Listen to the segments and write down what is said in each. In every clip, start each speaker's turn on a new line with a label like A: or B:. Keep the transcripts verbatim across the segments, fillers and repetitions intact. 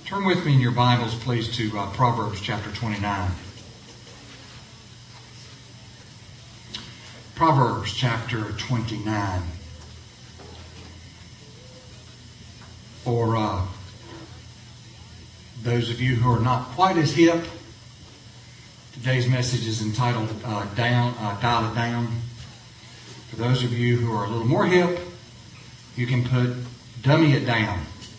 A: Turn with me in your Bibles, please, to uh, Proverbs chapter twenty-nine. Proverbs chapter twenty-nine. For uh, those of you who are not quite as hip, today's message is entitled uh, "Down, uh, Dial It Down." For those of you who are a little more hip, you can put "Dummy It Down,"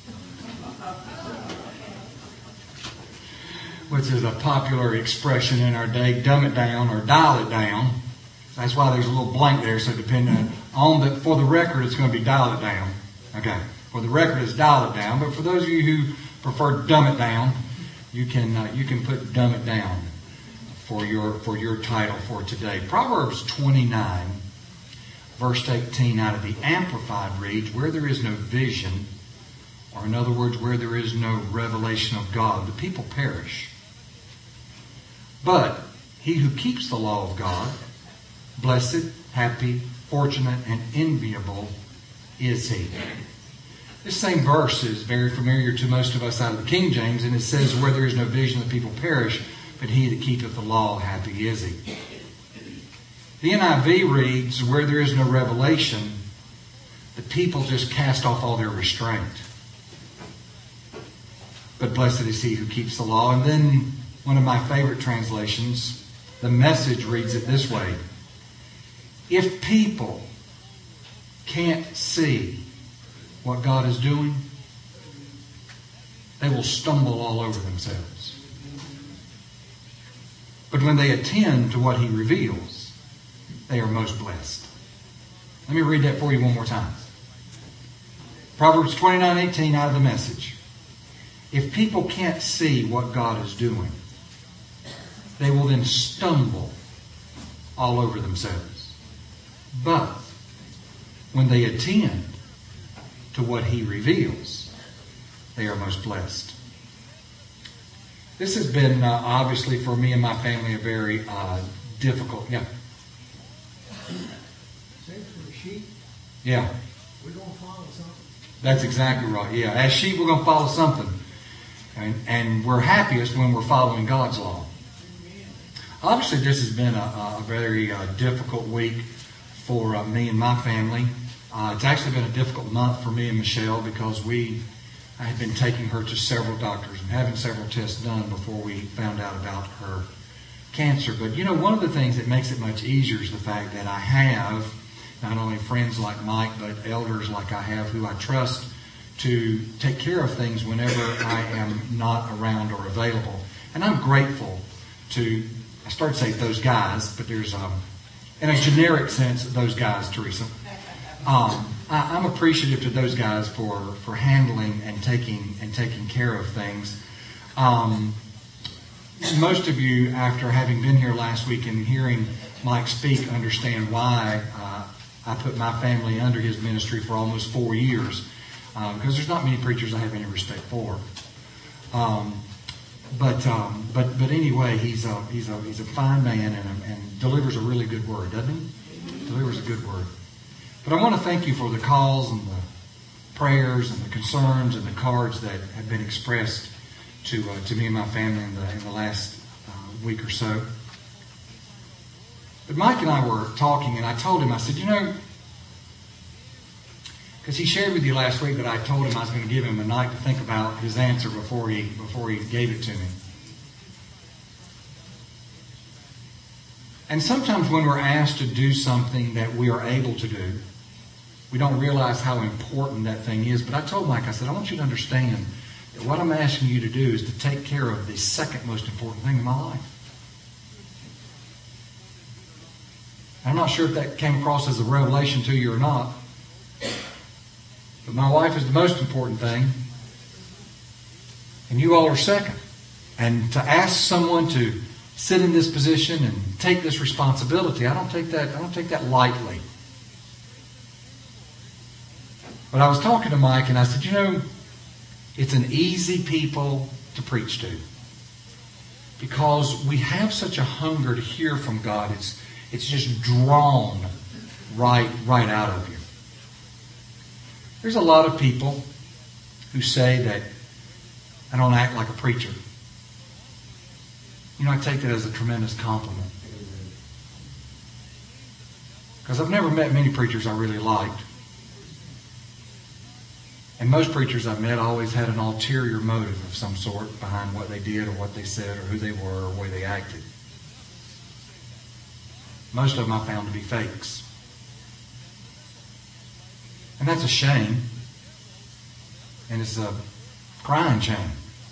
A: which is a popular expression in our day. Dumb it down or dial it down. That's why there's a little blank there. So depending on the, for the record, it's going to be dial it down. Okay. For the record, it's dial it down. But for those of you who prefer dumb it down, you can uh, you can put dumb it down for your for your title for today. Proverbs twenty-nine, verse eighteen, out of the Amplified reads, "Where there is no vision," or in other words, where there is no revelation of God, the people perish. But he who keeps the law of God, blessed, happy, fortunate, and enviable is he. This same verse is very familiar to most of us out of the King James, and it says, "Where there is no vision, the people perish, but he that keepeth the law, happy is he." The N I V reads, "Where there is no revelation, the people just cast off all their restraint. But blessed is he who keeps the law." And then one of my favorite translations, the Message, reads it this way: "If people can't see what God is doing, they will stumble all over themselves. But when they attend to what he reveals, they are most blessed." Let me read that for you one more time. Proverbs twenty-nine eighteen out of the Message. If people can't see what God is doing, they will then stumble all over themselves. But when they attend to what he reveals, they are most blessed. This has been uh, obviously for me and my family a very uh, difficult. Yeah.
B: Say for sheep.
A: Yeah.
B: We're going to follow something.
A: That's exactly right. Yeah. As sheep, we're going to follow something. And, and we're happiest when we're following God's law. Obviously, this has been a, a very uh, difficult week for uh, me and my family. Uh, it's actually been a difficult month for me and Michelle because we I had been taking her to several doctors and having several tests done before we found out about her cancer. But, you know, one of the things that makes it much easier is the fact that I have not only friends like Mike, but elders like I have who I trust to take care of things whenever I am not around or available. And I'm grateful to, I started to say those guys, but there's, um, in a generic sense, those guys, Teresa. Um, I, I'm appreciative to those guys for, for handling and taking and taking care of things. Um, most of you, after having been here last week and hearing Mike speak, understand why uh, I put my family under his ministry for almost four years. Um, because there's not many preachers I have any respect for. Um, but um, but but anyway, he's a he's a he's a fine man and a, and delivers a really good word, doesn't he? Delivers a good word. But I want to thank you for the calls and the prayers and the concerns and the cards that have been expressed to uh, to me and my family in the in the last uh, week or so. But Mike and I were talking, and I told him, I said, you know, because he shared with you last week that I told him I was going to give him a night to think about his answer before he before he gave it to me. And sometimes when we're asked to do something that we are able to do, we don't realize how important that thing is. But I told Mike, I said, I want you to understand that what I'm asking you to do is to take care of the second most important thing in my life. I'm not sure if that came across as a revelation to you or not. But my wife is the most important thing. And you all are second. And to ask someone to sit in this position and take this responsibility, I don't take that, I don't take that lightly. But I was talking to Mike and I said, you know, it's an easy people to preach to. Because we have such a hunger to hear from God. It's it's just drawn right, right out of you. There's a lot of people who say that I don't act like a preacher. You know, I take that as a tremendous compliment. Because I've never met many preachers I really liked. And most preachers I've met always had an ulterior motive of some sort behind what they did or what they said or who they were or the way they acted. Most of them I found to be fakes. And that's a shame. And it's a crying shame.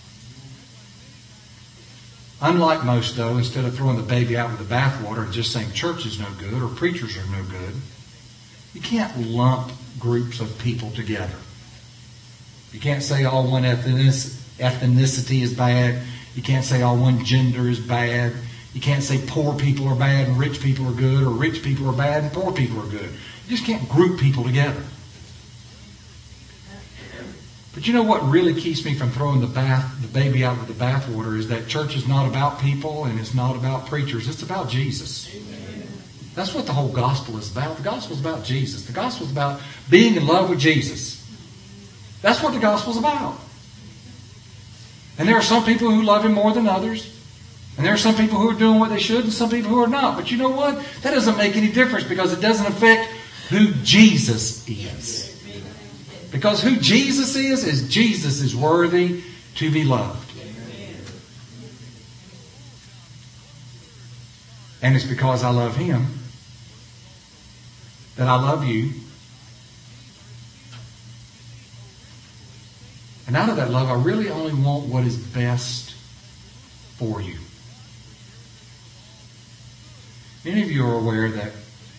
A: Unlike most, though, instead of throwing the baby out with the bathwater and just saying church is no good or preachers are no good, you can't lump groups of people together. You can't say all one ethnicity is bad. You can't say all one gender is bad. You can't say poor people are bad and rich people are good, or rich people are bad and poor people are good. You just can't group people together. But you know what really keeps me from throwing the bath, the baby out with the bathwater is that church is not about people and it's not about preachers. It's about Jesus. Amen. That's what the whole gospel is about. The gospel is about Jesus. The gospel is about being in love with Jesus. That's what the gospel is about. And there are some people who love Him more than others. And there are some people who are doing what they should and some people who are not. But you know what? That doesn't make any difference because it doesn't affect who Jesus is. Because who Jesus is, is Jesus is worthy to be loved. And it's because I love Him that I love you. And out of that love, I really only want what is best for you. Many of you are aware that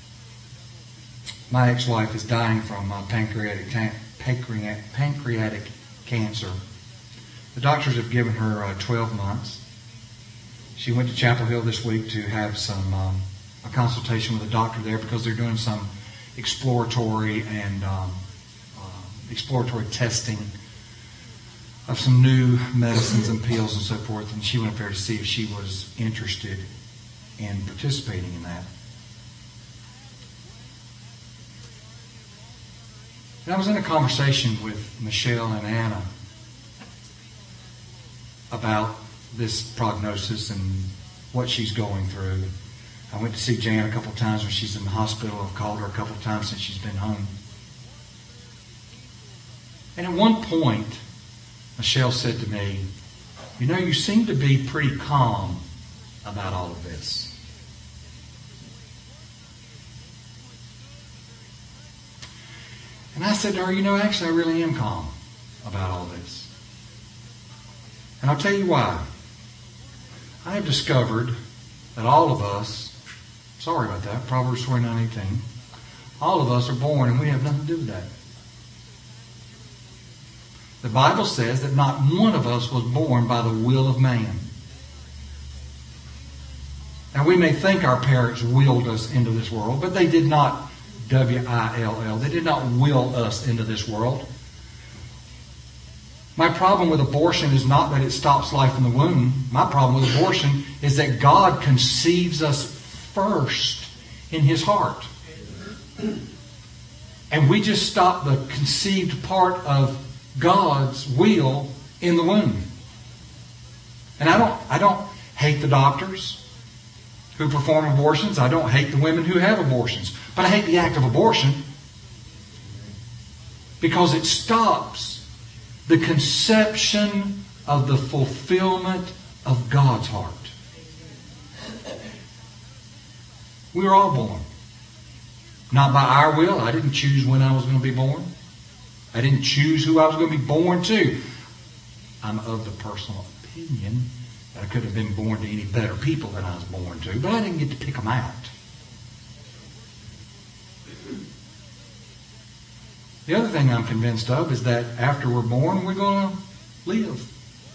A: my ex-wife is dying from uh, pancreatic, ta- pancreatic pancreatic cancer. The doctors have given her uh, twelve months. She went to Chapel Hill this week to have some um, a consultation with a doctor there because they're doing some exploratory and um, uh, exploratory testing of some new medicines and pills and so forth. And she went up there to see if she was interested in participating in that. And I was in a conversation with Michelle and Anna about this prognosis and what she's going through. I went to see Jan a couple of times when she's in the hospital. I've called her a couple of times since she's been home. And at one point, Michelle said to me, "You know, you seem to be pretty calm about all of this." And I said to her, "You know, actually, I really am calm about all this. And I'll tell you why. I have discovered that all of us, sorry about that, Proverbs twenty-nine eighteen, all of us are born and we have nothing to do with that. The Bible says that not one of us was born by the will of man. Now, we may think our parents willed us into this world, but they did not, W I L L, they did not will us into this world. My problem with abortion is not that it stops life in the womb. My problem with abortion is that God conceives us first in His heart. And we just stop the conceived part of God's will in the womb. And I don't, I don't hate the doctors who perform abortions. I don't hate the women who have abortions. But I hate the act of abortion because it stops the conception of the fulfillment of God's heart. We were all born. Not by our will. I didn't choose when I was going to be born. I didn't choose who I was going to be born to. I'm of the personal opinion that I could have been born to any better people than I was born to, but I didn't get to pick them out. The other thing I'm convinced of is that after we're born, we're going to live.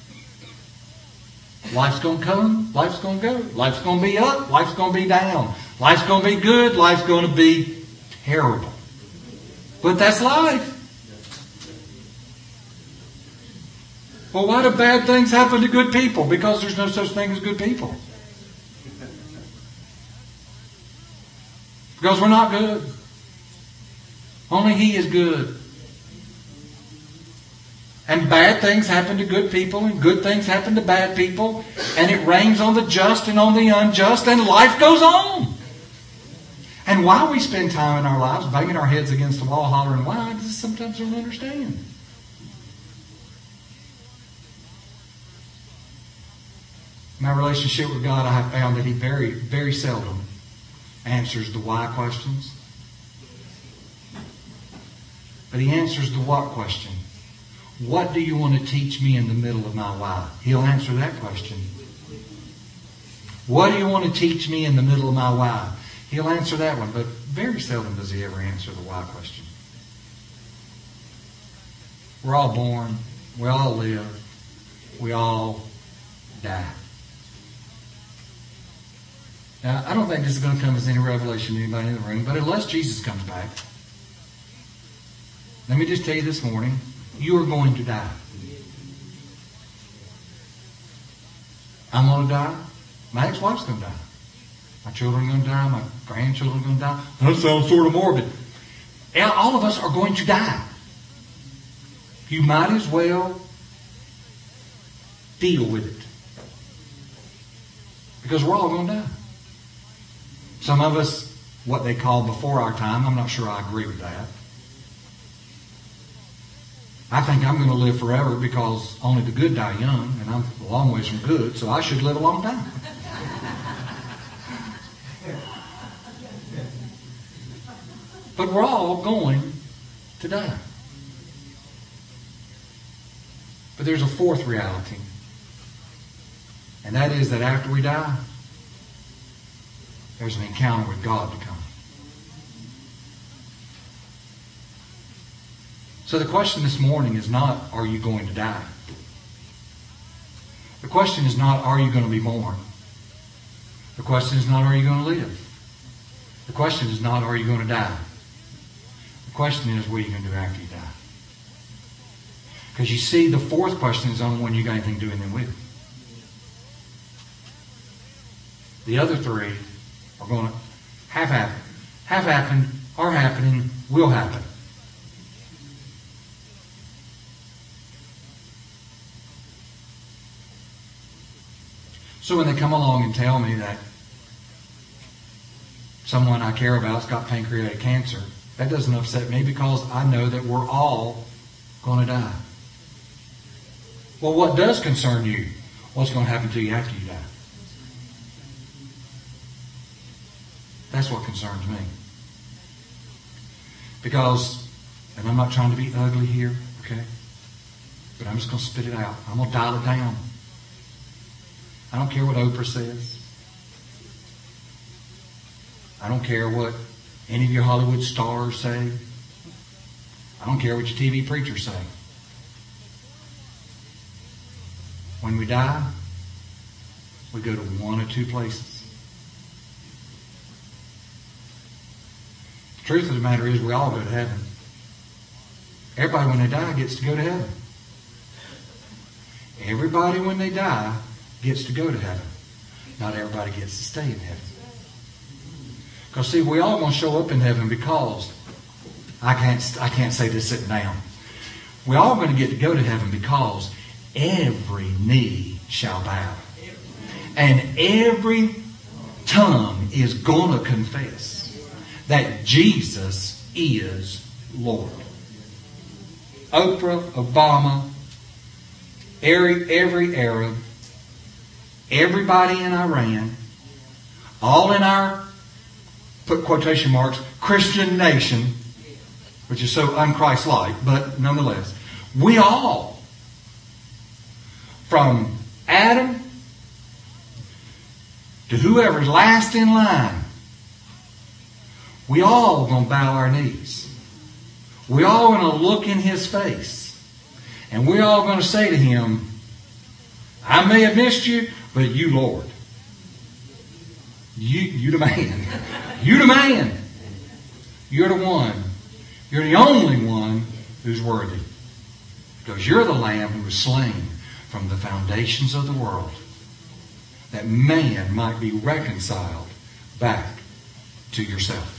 A: Life's going to come, life's going to go. Life's going to be up, life's going to be down. Life's going to be good, life's going to be terrible. But that's life. Well, why do bad things happen to good people? Because there's no such thing as good people. Because we're not good. Only He is good. And bad things happen to good people, and good things happen to bad people. And it rains on the just and on the unjust, and life goes on. And why we spend time in our lives banging our heads against the wall, hollering, why, I just sometimes don't understand. My relationship with God, I have found that He very, very seldom answers the why questions. But He answers the what question. What do you want to teach me in the middle of my why? He'll answer that question. What do you want to teach me in the middle of my why? He'll answer that one. But very seldom does He ever answer the why question. We're all born. We all live. We all die. Now, I don't think this is going to come as any revelation to anybody in the room, but unless Jesus comes back, let me just tell you this morning, you are going to die. I'm going to die. My ex-wife's going to die. My children are going to die. My grandchildren are going to die. That sounds sort of morbid. All of us are going to die. You might as well deal with it. Because we're all going to die. Some of us, what they call before our time, I'm not sure I agree with that. I think I'm going to live forever because only the good die young, and I'm a long ways from good, so I should live a long time. But we're all going to die. But there's a fourth reality, and that is that after we die, there's an encounter with God to come. So the question this morning is not, are you going to die? The question is not, are you going to be born? The question is not, are you going to live? The question is not, are you going to die? The question is, what are you going to do after you die? Because you see, the fourth question is the only one you got anything to do anything with. The other three are going to have happened, have happened, are happening, will happen. So when they come along and tell me that someone I care about has got pancreatic cancer, that doesn't upset me because I know that we're all going to die. Well, what does concern you? What's going to happen to you after you die? That's what concerns me. Because, and I'm not trying to be ugly here, okay? But I'm just going to spit it out. I'm going to dial it down. I don't care what Oprah says. I don't care what any of your Hollywood stars say. I don't care what your T V preachers say. When we die, we go to one of two places. The truth of the matter is we all go to heaven. Everybody when they die gets to go to heaven. Everybody when they die gets to go to heaven. Not everybody gets to stay in heaven. Because see, we all going to show up in heaven because I can't I can't say this sitting down. We all going to get to go to heaven because every knee shall bow. And every tongue is going to confess that Jesus is Lord. Oprah, Obama, every, every Arab, everybody in Iran, all in our, put quotation marks, Christian nation, which is so un-Christ-like, but nonetheless, we all, from Adam to whoever's last in line, we all going to bow our knees. We all going to look in His face. And we're all going to say to Him, I may have missed you, but you, Lord. You, you the man. You the man. You're the one. You're the only one who's worthy. Because you're the Lamb who was slain from the foundations of the world, that man might be reconciled back to yourself.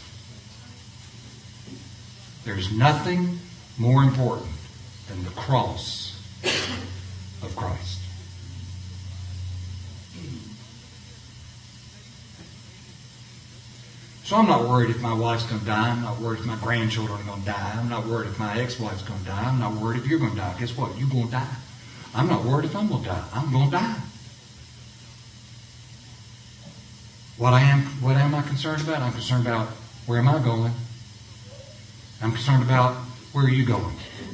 A: There's nothing more important than the cross of Christ. So I'm not worried if my wife's going to die. I'm not worried if my grandchildren are going to die. I'm not worried if my ex-wife's going to die. I'm not worried if you're going to die. Guess what? You're going to die. I'm not worried if I'm going to die. I'm going to die. What I am, what am I concerned about? I'm concerned about where am I going? I'm concerned about where are you going?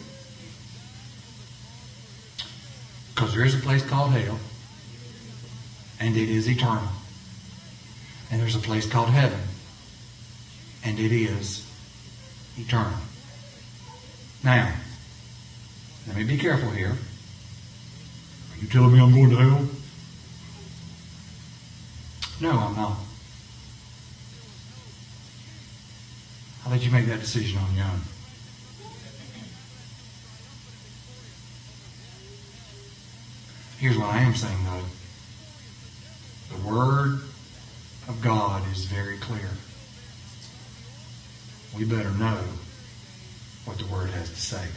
A: Because there is a place called hell, and it is eternal. And there's a place called heaven, and it is eternal. Now, let me be careful here. Are you telling me I'm going to hell? No, I'm not. I'll let you make that decision on your own. Here's what I am saying, though. The Word of God is very clear. We better know what the Word has to say.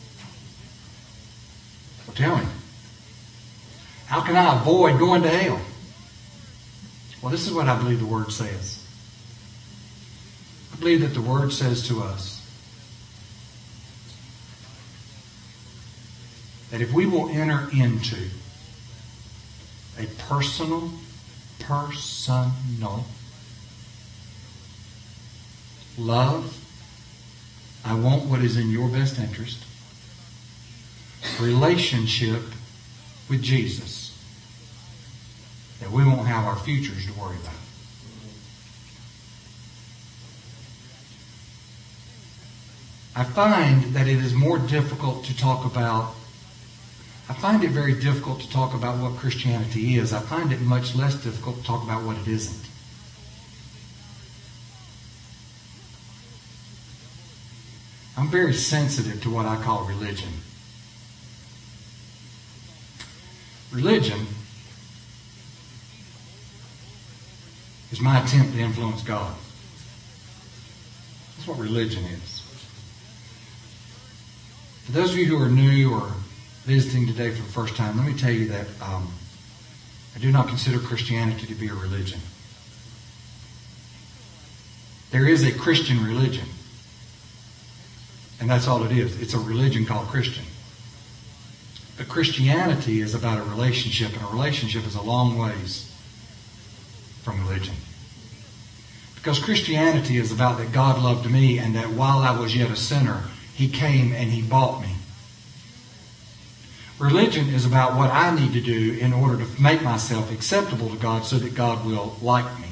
A: Well, tell me, how can I avoid going to hell? Well, this is what I believe the Word says. I believe that the Word says to us that if we will enter into a personal, personal love, I want what is in your best interest, relationship with Jesus, that we won't have our futures to worry about. I find that it is more difficult to talk about, I find it very difficult to talk about what Christianity is. I find it much less difficult to talk about what it isn't. I'm very sensitive to what I call religion. Religion is my attempt to influence God. That's what religion is. For those of you who are new or visiting today for the first time, let me tell you that um, I do not consider Christianity to be a religion. There is a Christian religion, and that's all it is. It's a religion called Christian. But Christianity is about a relationship, and a relationship is a long ways from religion. Because Christianity is about that God loved me, and that while I was yet a sinner, He came and He bought me. Religion is about what I need to do in order to make myself acceptable to God so that God will like me.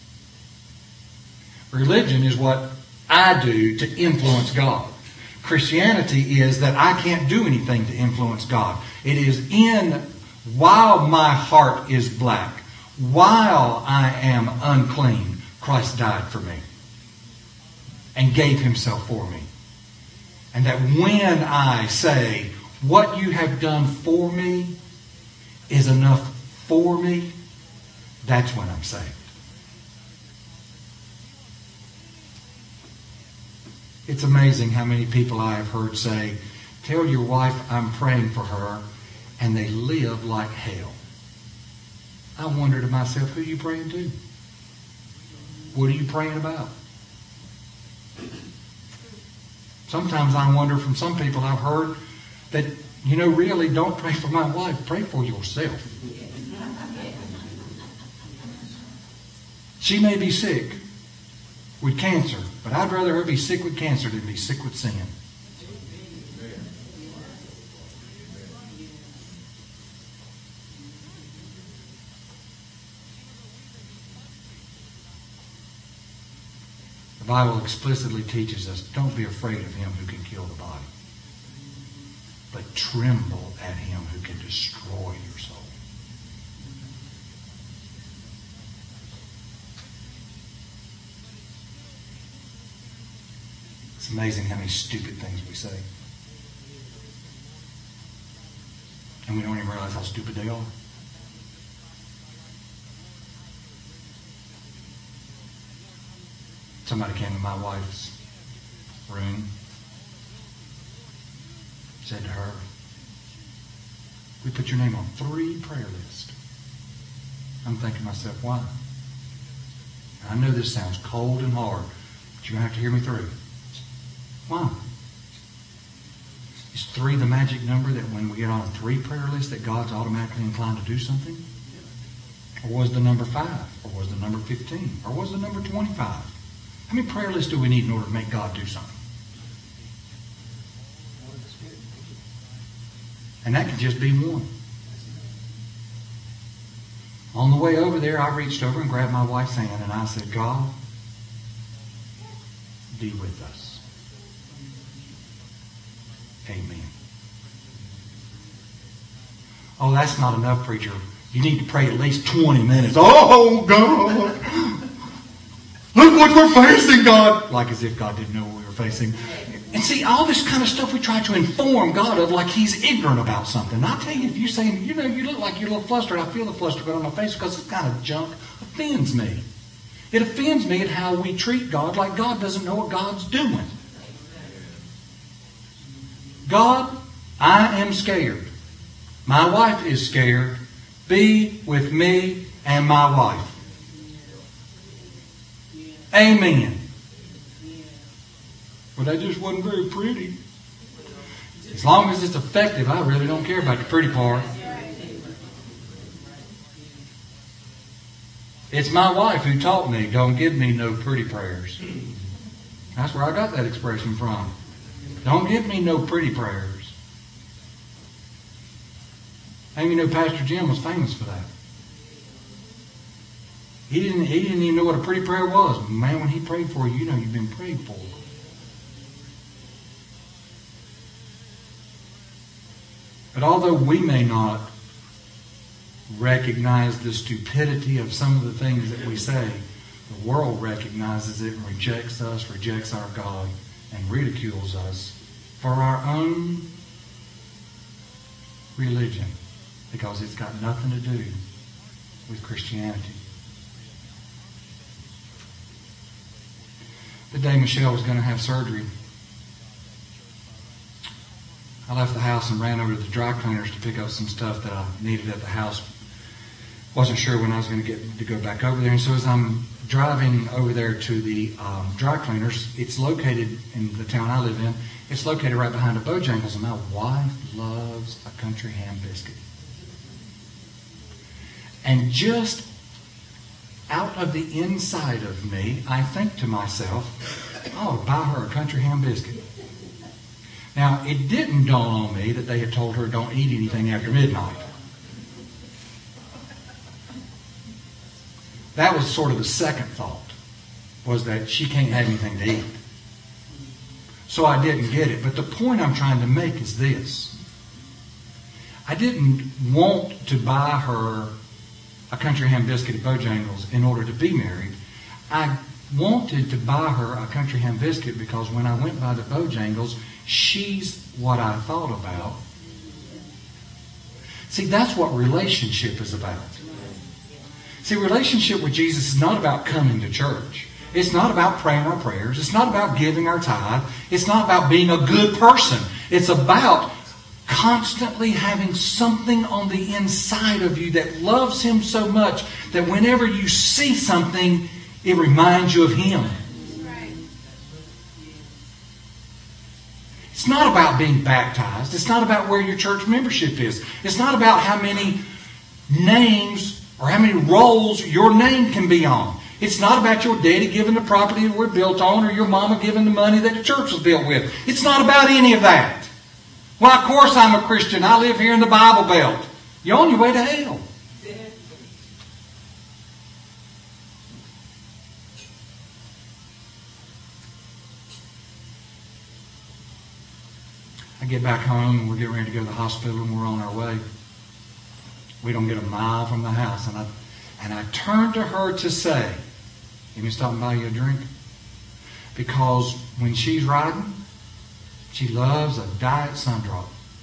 A: Religion is what I do to influence God. Christianity is that I can't do anything to influence God. It is in, while my heart is black, while I am unclean, Christ died for me and gave Himself for me. And that when I say, what you have done for me is enough for me, that's when I'm saved. It's amazing how many people I have heard say, tell your wife I'm praying for her, and they live like hell. I wonder to myself, who are you praying to? What are you praying about? Sometimes I wonder from some people I've heard that, you know, really don't pray for my wife, pray for yourself. She may be sick with cancer, but I'd rather her be sick with cancer than be sick with sin. The Bible explicitly teaches us, don't be afraid of him who can kill the body, but tremble at him who can destroy your soul. It's amazing how many stupid things we say. And we don't even realize how stupid they are. Somebody came to my wife's room, said to her, We put your name on three prayer lists. I'm thinking to myself, why? I know this sounds cold and hard, but you're going to have to hear me through. Why? Is three the magic number that when we get on three prayer lists that God's automatically inclined to do something? Or was the number five? Or was the number fifteen? Or was the number twenty-five? How many prayer lists do we need in order to make God do something? And that could just be one. On the way over there, I reached over and grabbed my wife's hand and I said, God, be with us. Amen. Oh, that's not enough, preacher. You need to pray at least twenty minutes. Oh, God. Look what we're facing, God. Like as if God didn't know what we were facing. And see, all this kind of stuff we try to inform God of like He's ignorant about something. And I tell you, if you say, you know, you look like you're a little flustered, I feel the fluster go on my face because this kind of junk offends me. It offends me at how we treat God like God doesn't know what God's doing. God, I am scared. My wife is scared. Be with me and my wife. Amen. Well, that just wasn't very pretty. As long as it's effective, I really don't care about the pretty part. It's my wife who taught me, don't give me no pretty prayers. That's where I got that expression from. Don't give me no pretty prayers. And you know, Pastor Jim was famous for that. He didn't, he didn't even know what a pretty prayer was. Man, when he prayed for you, you know you've been prayed for. But although we may not recognize the stupidity of some of the things that we say, the world recognizes it and rejects us, rejects our God, and ridicules us for our own religion because it's got nothing to do with Christianity. The day Michelle was going to have surgery, I left the house and ran over to the dry cleaners to pick up some stuff that I needed at the house. Wasn't sure when I was going to get to go back over there. And so as I'm driving over there to the um, dry cleaners, it's located in the town I live in. It's located right behind a Bojangles, and my wife loves a country ham biscuit. And just out of the inside of me, I think to myself, I ought to buy her a country ham biscuit. Now, it didn't dawn on me that they had told her don't eat anything after midnight. That was sort of the second thought, was that she can't have anything to eat. So I didn't get it. But the point I'm trying to make is this. I didn't want to buy her a country ham biscuit at Bojangles in order to be married. I wanted to buy her a country ham biscuit because when I went by the Bojangles, she's what I thought about. See, that's what relationship is about. See, relationship with Jesus is not about coming to church. It's not about praying our prayers. It's not about giving our tithe. It's not about being a good person. It's about constantly having something on the inside of you that loves Him so much that whenever you see something, it reminds you of Him. It's not about being baptized. It's not about where your church membership is. It's not about how many names or how many roles your name can be on. It's not about your daddy giving the property that we're built on or your mama giving the money that the church was built with. It's not about any of that. Well, of course I'm a Christian. I live here in the Bible Belt. You're on your way to hell. I get back home and we're getting ready to go to the hospital and we're on our way. We don't get a mile from the house. And I, and I turn to her to say, let me stop and buy you a drink. Because when she's riding, she loves a Diet Sundrop.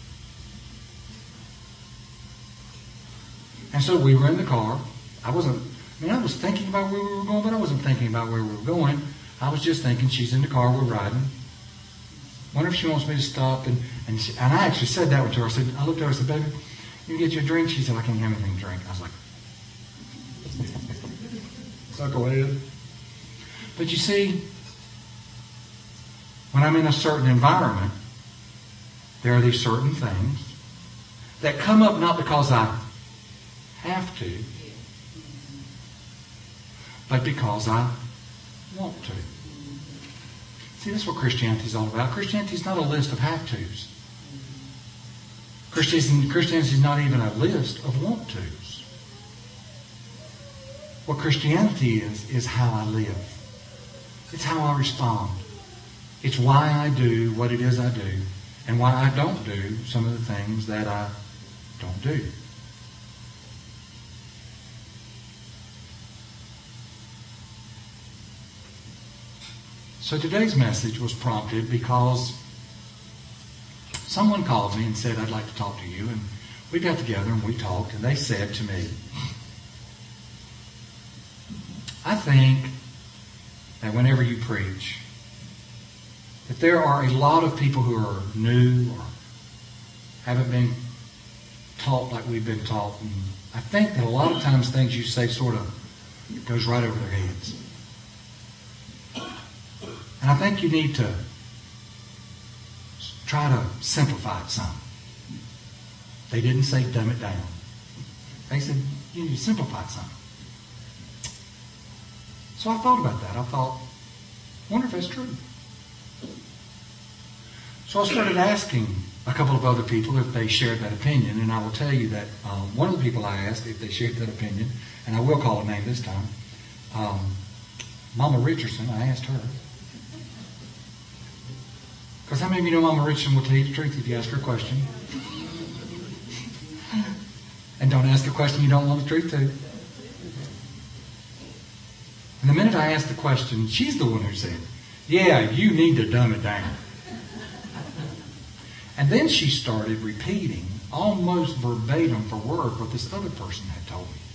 A: And so we were in the car. I wasn't, I mean, I was thinking about where we were going, but I wasn't thinking about where we were going. I was just thinking, she's in the car, we're riding. Wonder if she wants me to stop. And and, she, and I actually said that to her. I said, I looked at her and said, baby, You get you a drink? She said, I can't have anything to drink. I was like, so go ahead. But you see, when I'm in a certain environment, there are these certain things that come up not because I have to, but because I want to. See, that's what Christianity is all about. Christianity is not a list of have-tos. Christianity is not even a list of want-tos. What Christianity is, is how I live. It's how I respond. It's why I do what it is I do, and why I don't do some of the things that I don't do. So today's message was prompted because someone called me and said, I'd like to talk to you. And we got together and we talked, and they said to me, I think that whenever you preach, that there are a lot of people who are new or haven't been taught like we've been taught. And I think that a lot of times things you say sort of goes right over their heads. And I think you need to try to simplify it some. They didn't say dumb it down. They said you need to simplify it some. So I thought about that. I thought, I wonder if that's true. So I started asking a couple of other people if they shared that opinion, and I will tell you that um, one of the people I asked if they shared that opinion, and I will call her name this time, um, Mama Richardson, I asked her. Because how many of you know Mama Richardson will tell you the truth if you ask her a question? And don't ask a question you don't want the truth to. And the minute I asked the question, she's the one who said, yeah, you need to dumb it down. And then she started repeating, almost verbatim for word, what this other person had told me.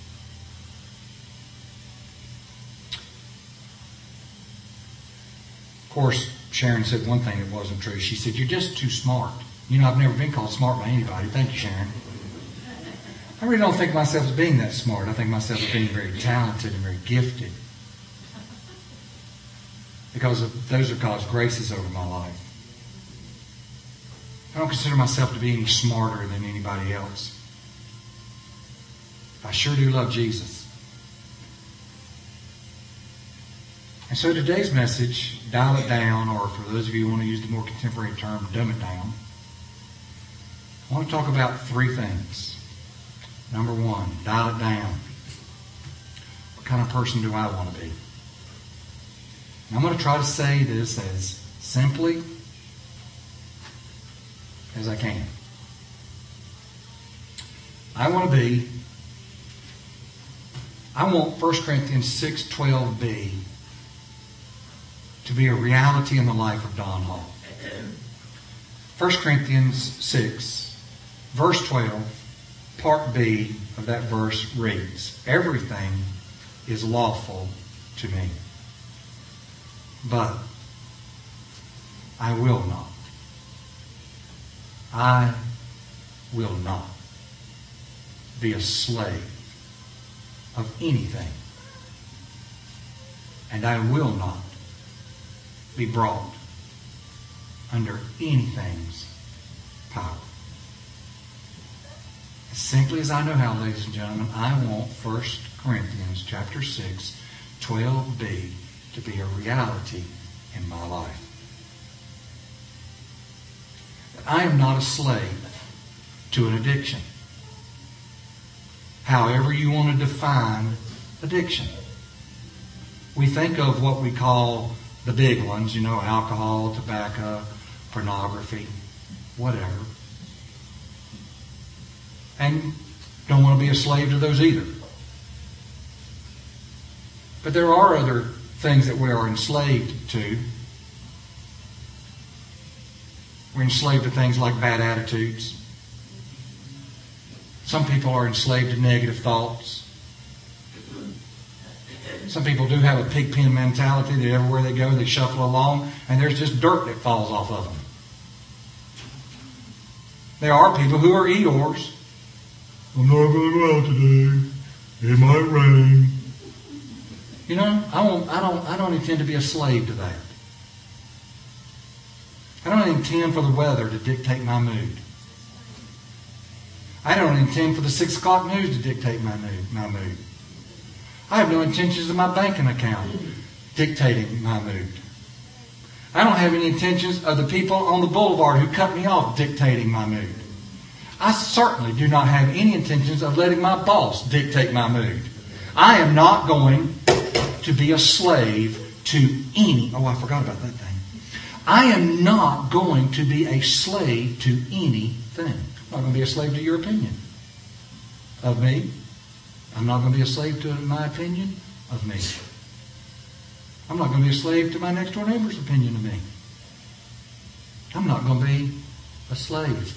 A: Of course, Sharon said one thing that wasn't true. She said, you're just too smart. You know, I've never been called smart by anybody. Thank you, Sharon. I really don't think myself as being that smart. I think myself as being very talented and very gifted. Because of, those are God's graces over my life. I don't consider myself to be any smarter than anybody else. I sure do love Jesus. And so today's message, dial it down, or for those of you who want to use the more contemporary term, dumb it down. I want to talk about three things. Number one, dial it down. What kind of person do I want to be? And I'm going to try to say this as simply as I can. I want to be, I want First Corinthians six twelve b to be a reality in the life of Don Hall. First Corinthians six, verse twelve, part B of that verse reads, everything is lawful to me, but I will not. I will not be a slave of anything. And I will not be brought under anything's power. As simply as I know how, ladies and gentlemen, I want First Corinthians chapter six, twelve b to be a reality in my life. I am not a slave to an addiction. However you want to define addiction. We think of what we call the big ones, you know, alcohol, tobacco, pornography, whatever. And don't want to be a slave to those either. But there are other things that we are enslaved to. We're enslaved to things like bad attitudes. Some people are enslaved to negative thoughts. Some people do have a pig pen mentality that everywhere they go, they shuffle along, and there's just dirt that falls off of them. There are people who are Eeyores. I'm not going to go out today. It might rain. You know, I won't, I don't, I don't intend to be a slave to that. I don't intend for the weather to dictate my mood. I don't intend for the six o'clock news to dictate my mood. My mood. I have no intentions of my banking account dictating my mood. I don't have any intentions of the people on the boulevard who cut me off dictating my mood. I certainly do not have any intentions of letting my boss dictate my mood. I am not going to be a slave to any... Oh, I forgot about that thing. I am not going to be a slave to anything. I'm not going to be a slave to your opinion of me. I'm not going to be a slave to my opinion of me. I'm not going to be a slave to my next door neighbor's opinion of me. I'm not going to be a slave.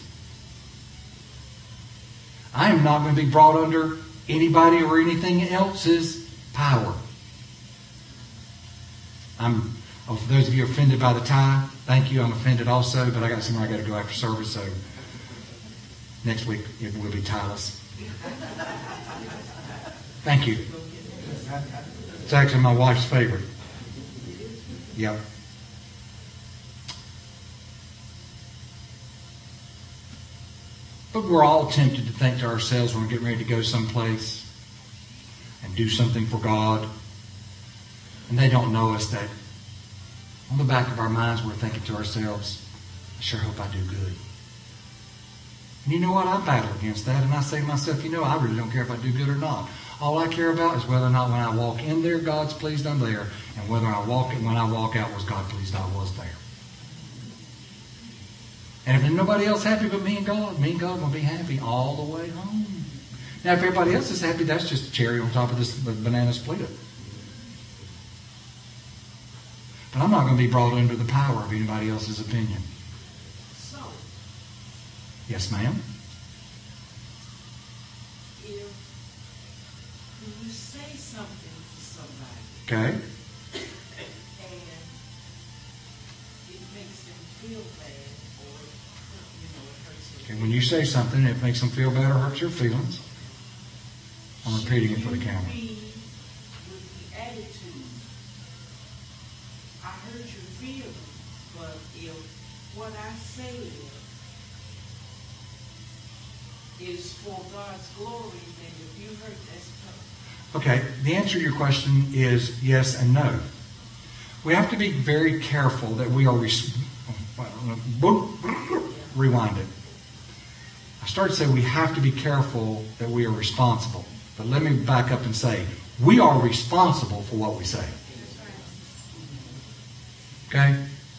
A: I am not going to be brought under anybody or anything else's power. I'm, oh, for those of you offended by the tie, thank you. I'm offended also, but I got somewhere I got to go after service, so next week it will be tieless. Thank you. It's actually my wife's favorite. Yep. But we're all tempted to think to ourselves when we're getting ready to go someplace and do something for God. And they don't know us that on the back of our minds we're thinking to ourselves, I sure hope I do good. And you know what? I battle against that, and I say to myself, you know, I really don't care if I do good or not. All I care about is whether or not when I walk in there, God's pleased I'm there, and whether I walk in, when I walk out, was God pleased I was there. And if there's nobody else happy but me and God, me and God will be happy all the way home. Now, if everybody else is happy, that's just a cherry on top of this banana split. But I'm not going to be brought under the power of anybody else's opinion.
C: So,
A: yes, ma'am?
C: if you say something to somebody,
A: Okay.
C: and it makes them feel bad, or, you know, it hurts them.
A: Okay, when you say something, it makes them feel bad or hurts your feelings. I'm repeating it for the camera.
C: Should you be with the attitude, I hurt your feelings, but if what I say is for God's glory, then if you hurt, that's tough.
A: Okay, the answer to your question is yes and no. We have to be very careful that we are... Res- Rewind it. I started to say we have to be careful that we are responsible. But let me back up and say, we are responsible for what we say. Okay?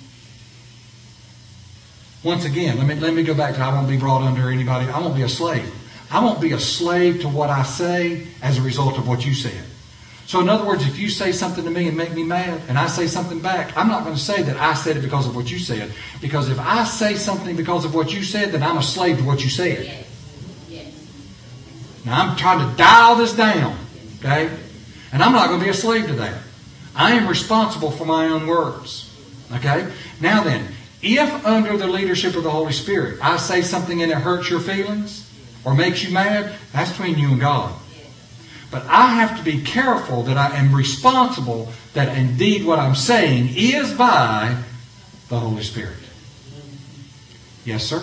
A: Once again, let me let me go back to I won't be brought under anybody. I won't be a slave. I won't be a slave to what I say as a result of what you said. So in other words, if you say something to me and make me mad, and I say something back, I'm not going to say that I said it because of what you said. Because if I say something because of what you said, then I'm a slave to what you said.
C: Yes. Yes.
A: Now I'm trying to dial this down. Okay? And I'm not going to be a slave to that. I am responsible for my own words. Okay? Now then, if under the leadership of the Holy Spirit, I say something and it hurts your feelings or makes you mad, that's between you and God. But I have to be careful that I am responsible that indeed what I'm saying is by the Holy Spirit. Yes, sir?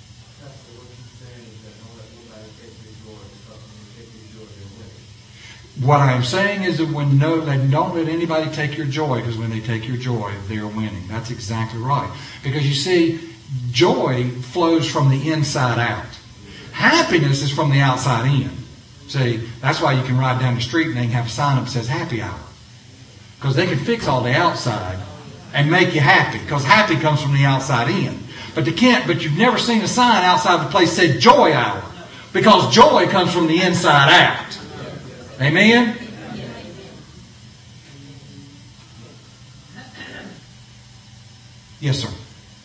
A: What I am saying is that when no, that don't let anybody take your joy, because when they take your joy, they're winning. That's exactly right. Because you see, joy flows from the inside out. Happiness is from the outside in. See, that's why you can ride down the street and they can have a sign up that says happy hour. Because they can fix all the outside and make you happy. Because happy comes from the outside in. But they can't, but you've never seen a sign outside the place that said joy hour. Because joy comes from the inside out. Amen? Yes, sir.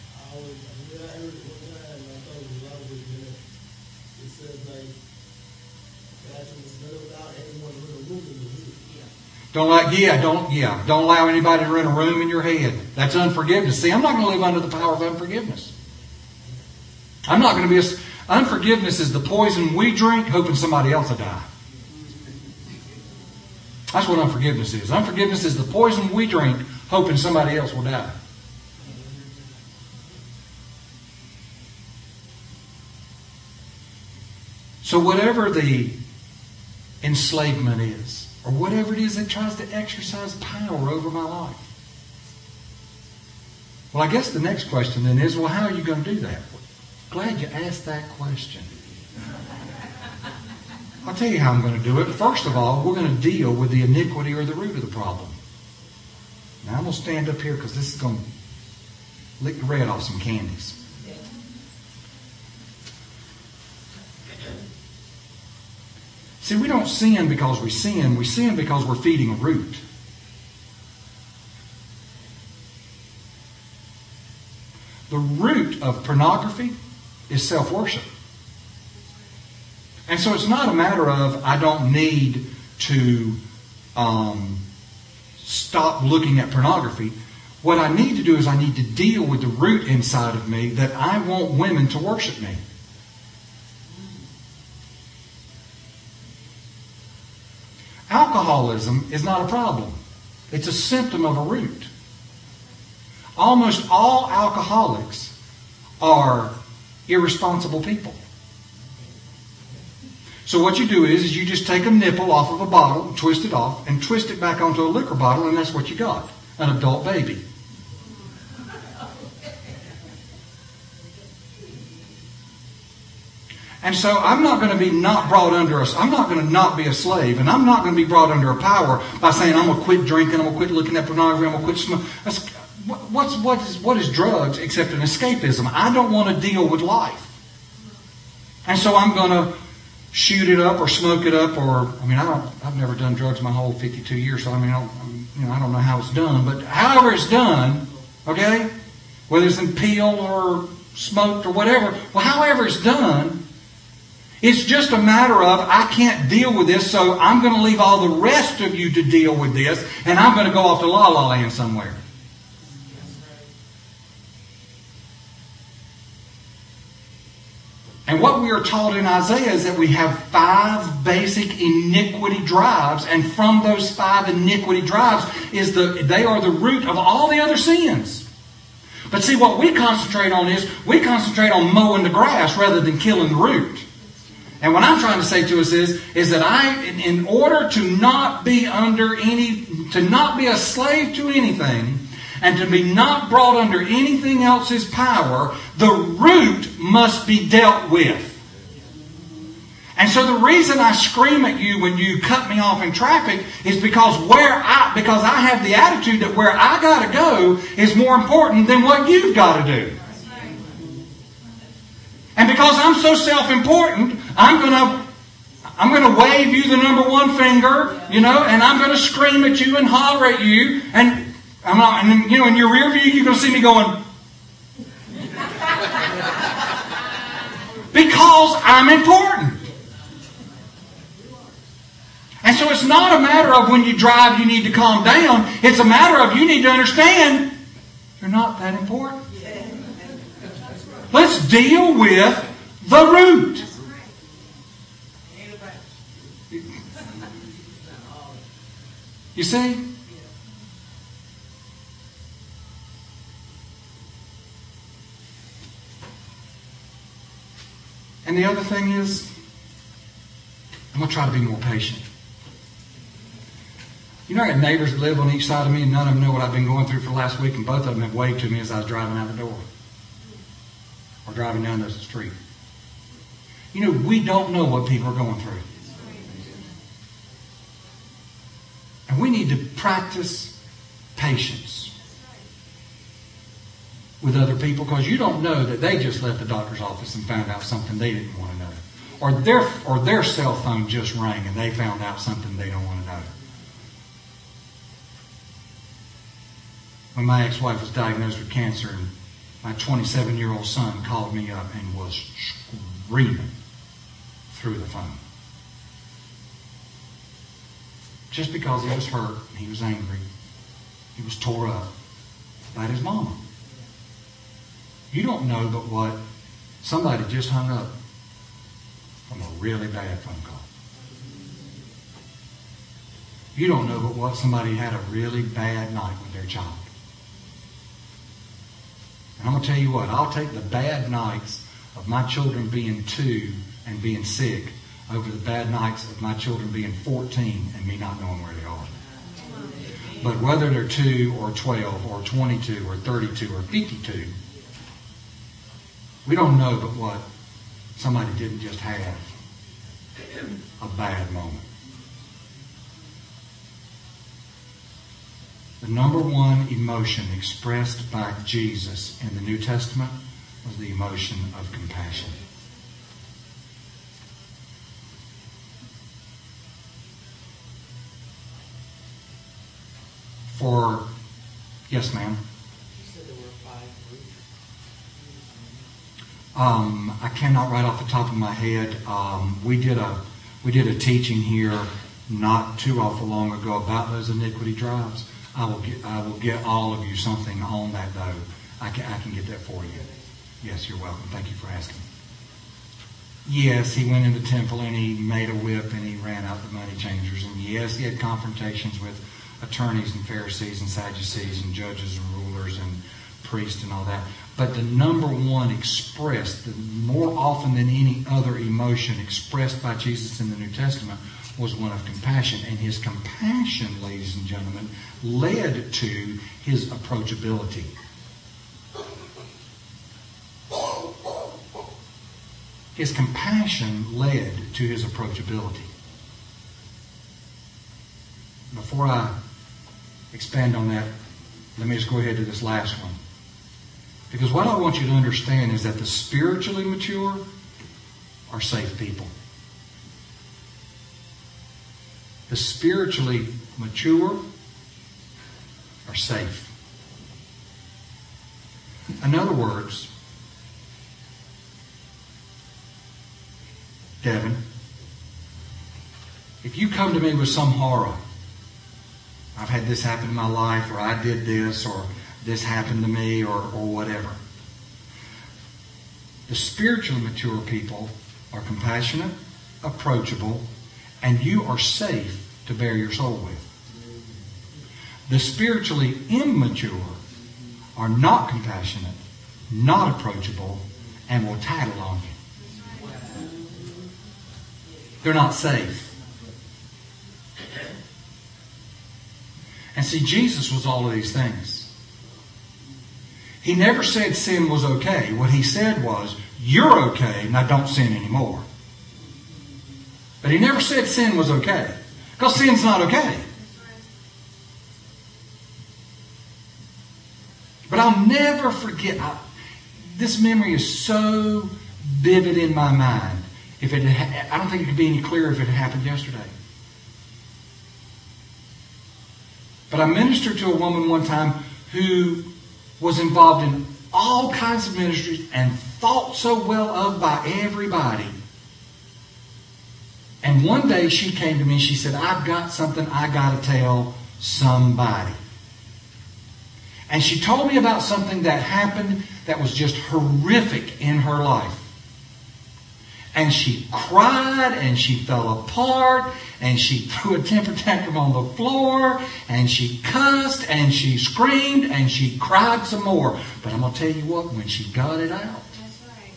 A: Don't like, yeah, don't, yeah, don't allow anybody to rent a room in your head. That's unforgiveness. See, I'm not going to live under the power of unforgiveness. I'm not going to be a, Unforgiveness is the poison we drink hoping somebody else will die. That's what unforgiveness is. Unforgiveness is the poison we drink hoping somebody else will die. So whatever the enslavement is, or whatever it is that tries to exercise power over my life. Well, I guess the next question then is, well, how are you going to do that? Glad you asked that question. I'll tell you how I'm going to do it. First of all, we're going to deal with the iniquity or the root of the problem. Now, I'm going to stand up here because this is going to lick the red off some candies. See, we don't sin because we sin. We sin because we're feeding a root. The root of pornography is self-worship. And so it's not a matter of I don't need to um, stop looking at pornography. What I need to do is I need to deal with the root inside of me that I want women to worship me. Alcoholism is not a problem. It's a symptom of a root. Almost all alcoholics are irresponsible people. So what you do is, is you just take a nipple off of a bottle, and twist it off, and twist it back onto a liquor bottle, and that's what you got. An adult baby. And so I'm not going to be not brought under a, I'm not going to not be a slave, and I'm not going to be brought under a power by saying I'm going to quit drinking, I'm going to quit looking at pornography, I'm going to quit smoking. What's, what, is, what is drugs except an escapism? I don't want to deal with life. And so I'm going to shoot it up or smoke it up, or, I mean, I don't, I've never done drugs my whole fifty-two years, so I mean, I don't, you know, I don't know how it's done, but however it's done, okay, whether it's in peel or smoked or whatever, well, however it's done, it's just a matter of I can't deal with this, so I'm going to leave all the rest of you to deal with this, and I'm going to go off to La La Land somewhere. And what we are taught in Isaiah is that we have five basic iniquity drives, and from those five iniquity drives is the they are the root of all the other sins. But see, what we concentrate on is we concentrate on mowing the grass rather than killing the root. And what I'm trying to say to us is, is that I, in, in order to not be under any, to not be a slave to anything, and to be not brought under anything else's power, the root must be dealt with. And so the reason I scream at you when you cut me off in traffic is because where I, because I have the attitude that where I got to go is more important than what you've got to do. And because I'm so self-important, I'm going to I'm going to wave you the number one finger, you know, and I'm going to scream at you and holler at you, and I'm not, and you know, in your rear view, you're going to see me going, because I'm important. And so it's not a matter of when you drive, you need to calm down. It's a matter of you need to understand you're not that important. Let's deal with the root. You see? And the other thing is, I'm going to try to be more patient. You know, I got neighbors that live on each side of me, and none of them know what I've been going through for the last week, and both of them have waved to me as I was driving out the door. Or driving down the street. You know, we don't know what people are going through. And we need to practice patience with other people, because you don't know that they just left the doctor's office and found out something they didn't want to know. Or their, or their cell phone just rang and they found out something they don't want to know. When my ex-wife was diagnosed with cancer, and my twenty-seven-year-old son called me up and was screaming through the phone. Just because he was hurt, he was angry, he was tore up about his mama. You don't know but what somebody just hung up from a really bad phone call. You don't know but what somebody had a really bad night with their child. And I'm going to tell you what, I'll take the bad nights of my children being two and being sick over the bad nights of my children being fourteen and me not knowing where they are. But whether they're two or twelve or twenty-two or thirty-two or fifty-two, we don't know but what somebody didn't just have a bad moment. The number one emotion expressed by Jesus in the New Testament was the emotion of compassion. For, yes, ma'am.
D: You said there were five groups.
A: Um, I cannot right off the top of my head. Um, we did a we did a teaching here not too awful long ago about those iniquity drives. I will get I will get all of you something on that though. I can I can get that for you. Yes, you're welcome. Thank you for asking. Yes, he went in the temple and he made a whip and he ran out the money changers. And yes, he had confrontations with attorneys and Pharisees and Sadducees and judges and rulers and priests and all that. But the number one expressed, the more often than any other emotion expressed by Jesus in the New Testament, was one of compassion. And his compassion, ladies and gentlemen, led to his approachability. His compassion led to his approachability. Before I expand on that, let me just go ahead to this last one. Because what I want you to understand is that the spiritually mature are safe people. The spiritually mature are safe. In other words, Devin, if you come to me with some horror, I've had this happen in my life, or I did this, or this happened to me, or, or whatever. The spiritually mature people are compassionate, approachable, and you are safe to bear your soul with. The spiritually immature are not compassionate, not approachable, and will tattle on you. They're not safe. And see, Jesus was all of these things. He never said sin was okay. What he said was, you're okay, now don't sin anymore. But he never said sin was okay. Because sin's not okay. But I'll never forget, I, this memory is so vivid in my mind. If it, I don't think it could be any clearer if it had happened yesterday. But I ministered to a woman one time who was involved in all kinds of ministries and thought so well of by everybody. And one day she came to me and she said, I've got something I got to tell somebody. And she told me about something that happened that was just horrific in her life. And she cried and she fell apart and she threw a temper tantrum on the floor and she cussed and she screamed and she cried some more. But I'm going to tell you what, when she got it out.
C: That's right.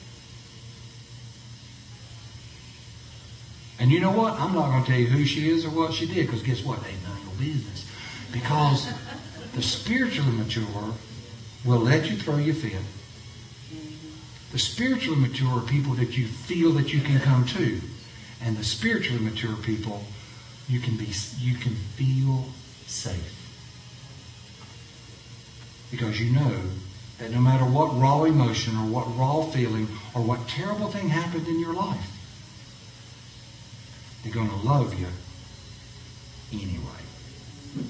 A: And you know what? I'm not going to tell you who she is or what she did, because guess what? They ain't none of your business. Because the spiritually mature will let you throw your fit. The spiritually mature are people that you feel that you can come to. And the spiritually mature people, you can be, you can feel safe. Because you know that no matter what raw emotion or what raw feeling or what terrible thing happened in your life, they're going to love you anyway.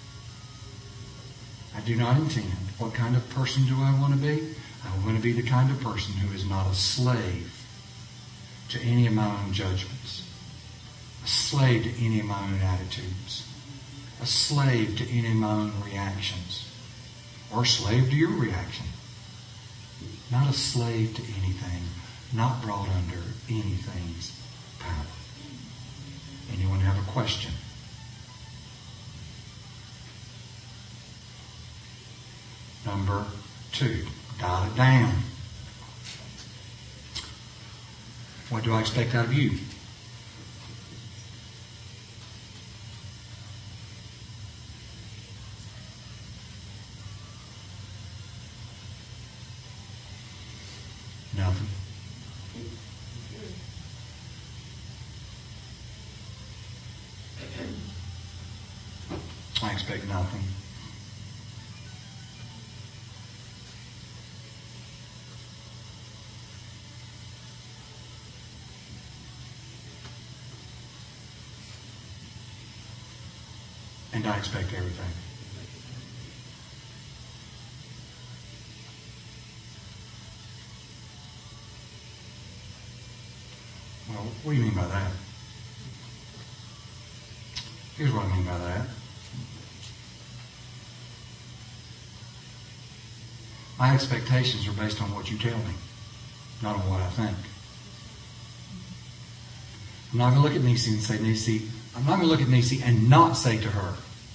A: I do not intend, what kind of person do I want to be? I want to be the kind of person who is not a slave to any of my own judgments, a slave to any of my own attitudes, a slave to any of my own reactions, or a slave to your reaction. Not a slave to anything, not brought under anything's power. Anyone have a question? Number two, dial it down. What do I expect out of you? Nothing. I expect nothing. And I expect everything. Well, what do you mean by that? Here's what I mean by that. My expectations are based on what you tell me, not on what I think. I'm not going to look at Nisi and say, Nisi, I'm not going to look at Nisi and not say to her,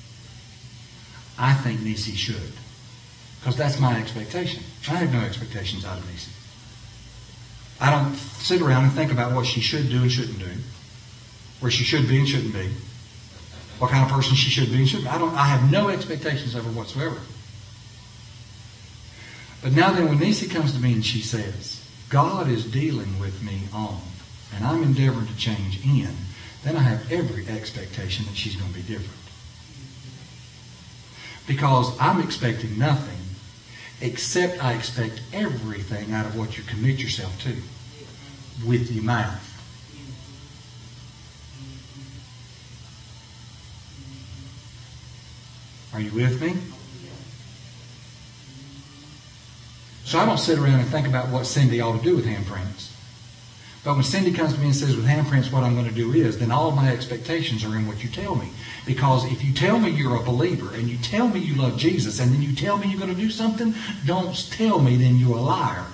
A: I think Nisi should. Because that's my expectation. I have no expectations out of Nisi. I don't sit around and think about what she should do and shouldn't do. Where she should be and shouldn't be. What kind of person she should be and shouldn't be. I don't I have no expectations of her whatsoever. But now then when Nisi comes to me and she says, God is dealing with me on, and I'm endeavoring to change in, then I have every expectation that she's going to be different. Because I'm expecting nothing except I expect everything out of what you commit yourself to with your mouth. Are you with me? So I don't sit around and think about what Cindy ought to do with handprints. But when Cindy comes to me and says, with handprints, what I'm going to do is, then all of my expectations are in what you tell me. Because if you tell me you're a believer, and you tell me you love Jesus, and then you tell me you're going to do something, don't tell me then you're a liar.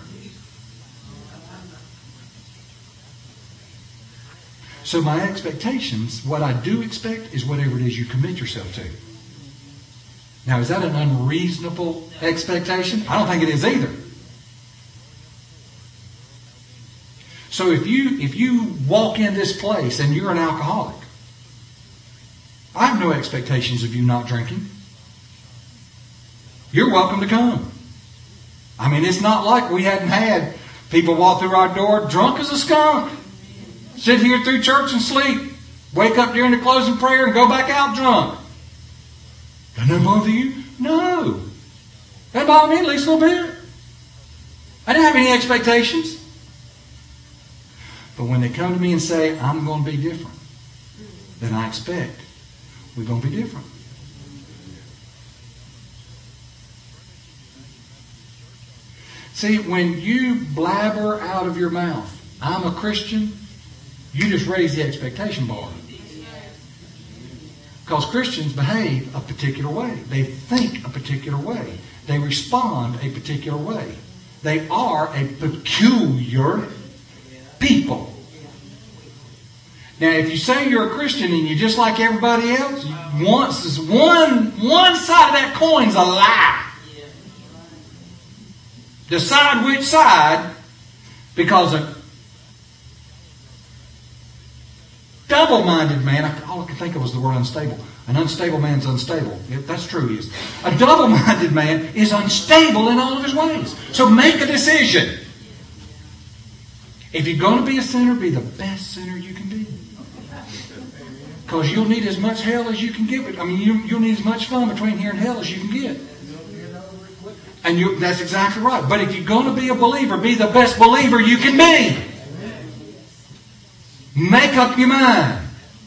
A: So my expectations, what I do expect, is whatever it is you commit yourself to. Now, is that an unreasonable expectation? I don't think it is either. So if you if you walk in this place and you're an alcoholic, I have no expectations of you not drinking. You're welcome to come. I mean, it's not like we hadn't had people walk through our door drunk as a skunk, sit here through church and sleep, wake up during the closing prayer and go back out drunk. Doesn't that bother you? No. That bothered me at least a little bit. I didn't have any expectations. But when they come to me and say, I'm going to be different than I expect, we're going to be different. See, when you blabber out of your mouth, I'm a Christian, you just raise the expectation bar. Because Christians behave a particular way. They think a particular way. They respond a particular way. They are a peculiar people. Now, if you say you're a Christian and you're just like everybody else, once one one side of that coin's a lie. Decide which side, because a double-minded man, all I could think of was the word unstable. An unstable man's unstable. That's true, he is. A double-minded man is unstable in all of his ways. So make a decision. If you're going to be a sinner, be the best sinner you can be. Because you'll need as much hell as you can give it. I mean, you, you'll need as much fun between here and hell as you can get. And you, that's exactly right. But if you're going to be a believer, be the best believer you can be. Make up your mind.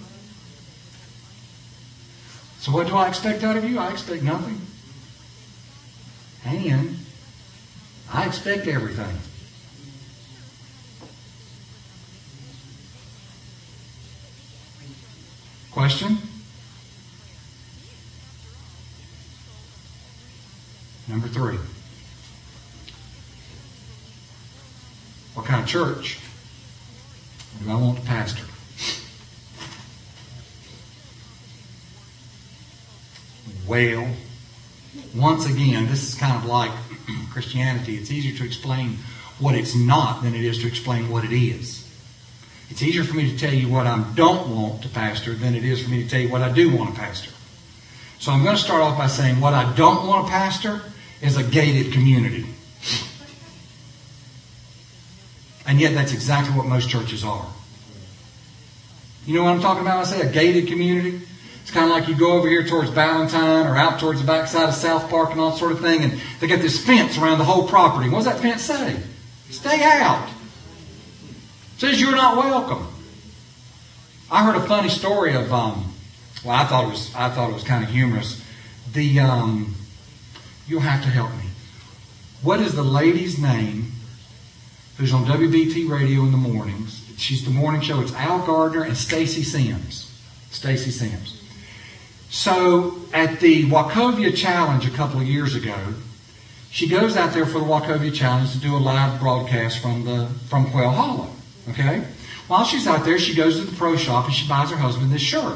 A: So what do I expect out of you? I expect nothing. And I expect everything. Question? Number three. What kind of church do I want to pastor? Well, once again, this is kind of like Christianity. It's easier to explain what it's not than it is to explain what it is. It's easier for me to tell you what I don't want to pastor than it is for me to tell you what I do want to pastor. So I'm going to start off by saying what I don't want to pastor is a gated community. And yet that's exactly what most churches are. You know what I'm talking about when I say a gated community? It's kind of like you go over here towards Valentine or out towards the backside of South Park and all that sort of thing, and they got this fence around the whole property. What does that fence say? Stay out. It says you're not welcome. I heard a funny story of, um, well, I thought it was, I thought it was kind of humorous. The, um, you'll have to help me. What is the lady's name who's on W B T radio in the mornings? She's the morning show. It's Al Gardner and Stacy Sims. Stacy Sims. So at the Wachovia Challenge a couple of years ago, she goes out there for the Wachovia Challenge to do a live broadcast from the from Quail Hollow. Okay? While she's out there, she goes to the pro shop and she buys her husband this shirt.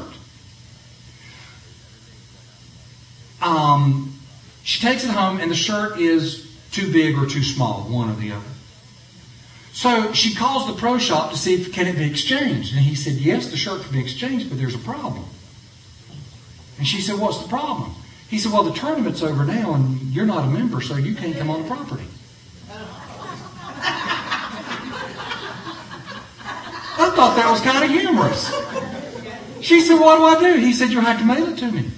A: Um, she takes it home and the shirt is too big or too small, one or the other. So she calls the pro shop to see if can it be exchanged. And he said, yes, the shirt can be exchanged, but there's a problem. And she said, what's the problem? He said, well, the tournament's over now and you're not a member, so you can't come on the property. I thought that was kind of humorous. She said, what do I do? He said, you'll have to mail it to me.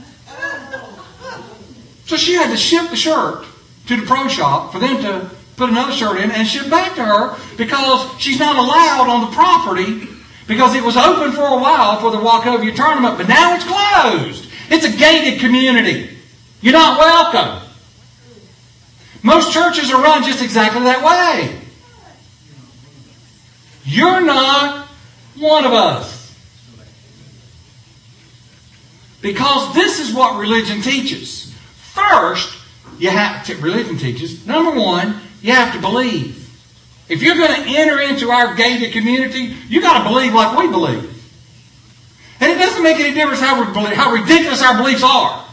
A: So she had to ship the shirt to the pro shop for them to put another shirt in and ship back to her because she's not allowed on the property because it was open for a while for the Wachovia tournament, but now it's closed. It's a gated community. You're not welcome. Most churches are run just exactly that way. You're not one of us. Because this is what religion teaches. First, you have to, religion teaches, number one, you have to believe. If you're going to enter into our gated community, you got to believe like we believe. And it doesn't make any difference how, we believe, how ridiculous our beliefs are.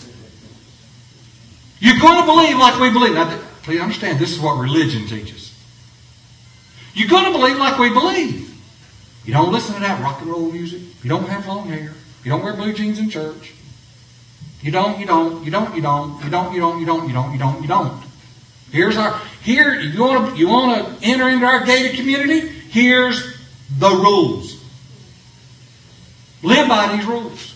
A: You're going to believe like we believe. Now, please understand, this is what religion teaches. You're going to believe like we believe. You don't listen to that rock and roll music. You don't have long hair. You don't wear blue jeans in church. You don't, you don't, you don't, you don't, you don't, you don't, you don't, you don't, you don't, you don't. Here's our, here, you want to, you want to enter into our gated community? Here's the rules. Live by these rules.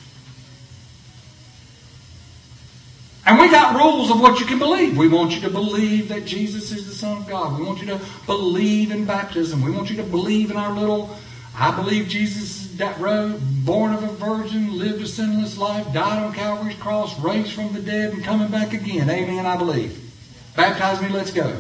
A: And we got rules of what you can believe. We want you to believe that Jesus is the Son of God. We want you to believe in baptism. We want you to believe in our little, I believe Jesus is born of a virgin, lived a sinless life, died on Calvary's cross, raised from the dead, and coming back again. Amen, I believe. Baptize me, let's go.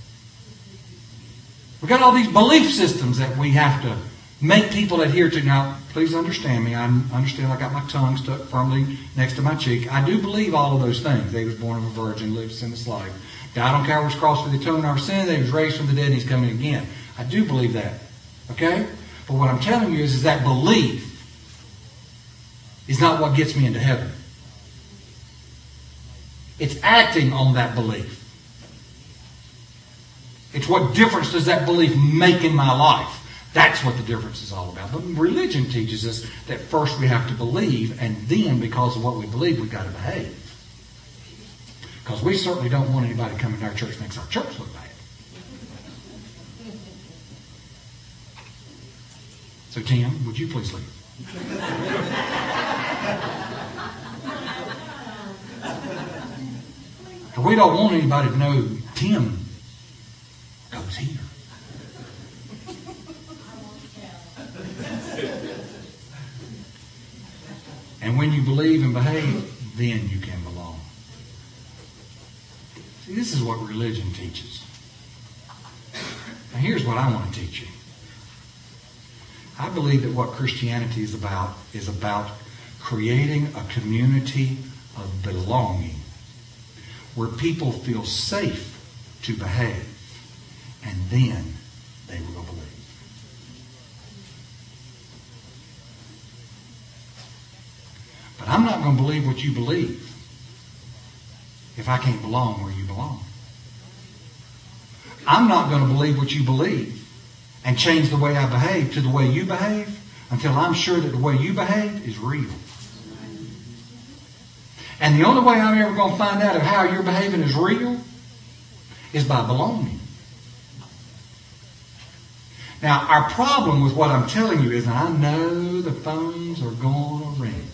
A: We've got all these belief systems that we have to make people adhere to. Now, please understand me. I understand I got my tongue stuck firmly next to my cheek. I do believe all of those things. That he was born of a virgin, lived a sinless life, died on Calvary's cross for the atonement of our sin, that he was raised from the dead, and he's coming again. I do believe that. Okay? But what I'm telling you is, is that belief is not what gets me into heaven. It's acting on that belief. It's what difference does that belief make in my life. That's what the difference is all about. But religion teaches us that first we have to believe, and then because of what we believe, we've got to behave. Because we certainly don't want anybody coming to our church that makes our church look bad. So Tim, would you please leave? And we don't want anybody to know Tim goes here. And when you believe and behave, then you can belong. See, this is what religion teaches. Now here's what I want to teach you. I believe that what Christianity is about is about creating a community of belonging where people feel safe to behave, and then they will believe. But I'm not going to believe what you believe if I can't belong where you belong. I'm not going to believe what you believe and change the way I behave to the way you behave until I'm sure that the way you behave is real. And the only way I'm ever going to find out of how you're behaving is real is by belonging. Now, our problem with what I'm telling you is, and I know the phones are going to ring.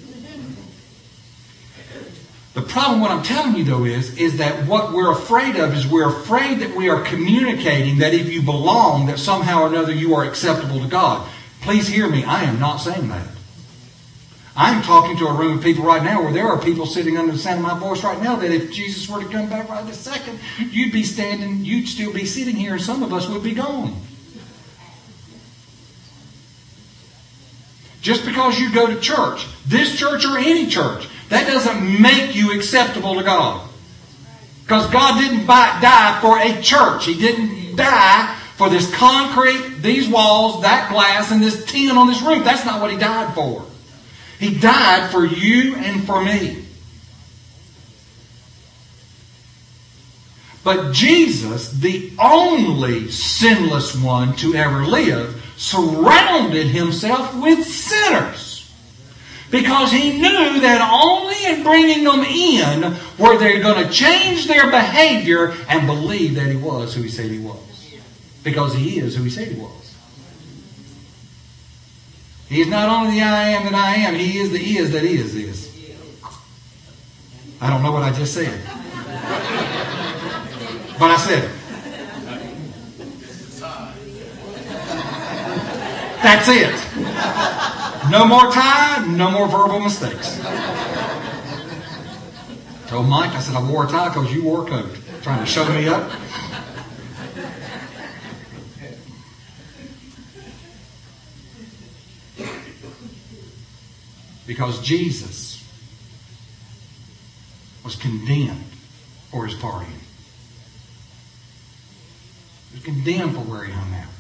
A: The problem what I'm telling you, though, is, is that what we're afraid of is we're afraid that we are communicating that if you belong, that somehow or another you are acceptable to God. Please hear me. I am not saying that. I'm talking to a room of people right now where there are people sitting under the sound of my voice right now that if Jesus were to come back right this second, you'd be standing, you'd still be sitting here, and some of us would be gone. Just because you go to church, this church or any church, that doesn't make you acceptable to God. Because God didn't buy, die for a church. He didn't die for this concrete, these walls, that glass, and this tin on this roof. That's not what He died for. He died for you and for me. But Jesus, the only sinless one to ever live, surrounded Himself with sinners. Because He knew that only in bringing them in were they going to change their behavior and believe that He was who He said He was. Because He is who He said He was. He is not only the I am that I am, He is the is that is is. I don't know what I just said. But I said it. That's it. No more tie, no more verbal mistakes. Told Mike, I said I wore a tie because you wore a coat. Trying to show me up. Because Jesus was condemned for His partying. He was condemned for where He hung out.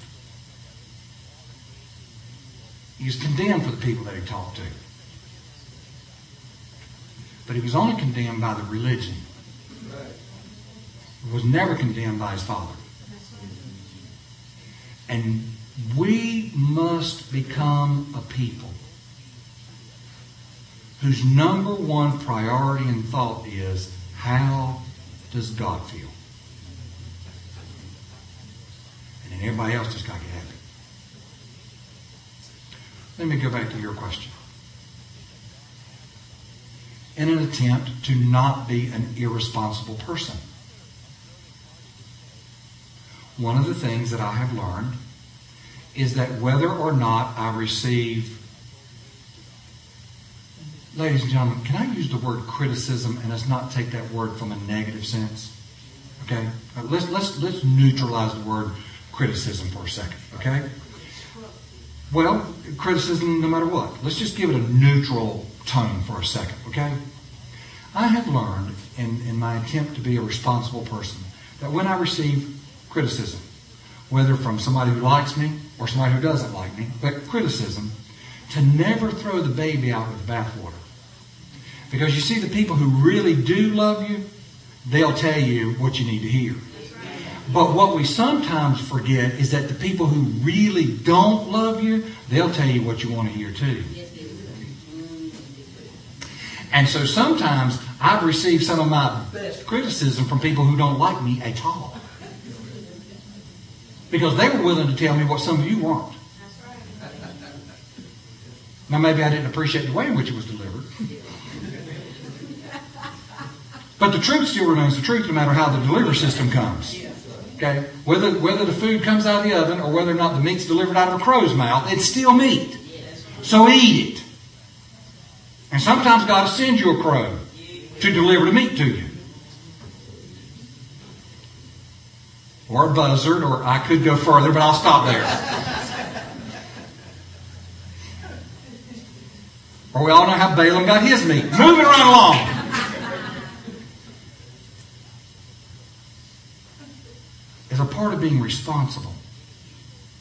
A: He was condemned for the people that He talked to. But He was only condemned by the religion. He was never condemned by His Father. And we must become a people whose number one priority and thought is, how does God feel? And then everybody else just got to get happy. Let me go back to your question. In an attempt to not be an irresponsible person, one of the things that I have learned is that whether or not I receive, ladies and gentlemen, can I use the word criticism and let's not take that word from a negative sense? Okay? Let's, let's, let's neutralize the word criticism for a second. Okay? Well, criticism no matter what. Let's just give it a neutral tone for a second. Okay? I have learned in, in my attempt to be a responsible person that when I receive criticism, whether from somebody who likes me or somebody who doesn't like me, but criticism, to never throw the baby out with the bathwater. Because you see, the people who really do love you, they'll tell you what you need to hear. But what we sometimes forget is that the people who really don't love you, they'll tell you what you want to hear too. And so sometimes I've received some of my best criticism from people who don't like me at all. Because they were willing to tell me what some of you weren't. Now maybe I didn't appreciate the way in which it was delivered. But the truth still remains the truth no matter how the delivery system comes. Okay? Whether whether the food comes out of the oven or whether or not the meat's delivered out of a crow's mouth, it's still meat. So eat it. And sometimes God will send you a crow to deliver the meat to you. Or a buzzard, or I could go further, but I'll stop there. Or we all know how Balaam got his meat. Moving right along. As a part of being responsible,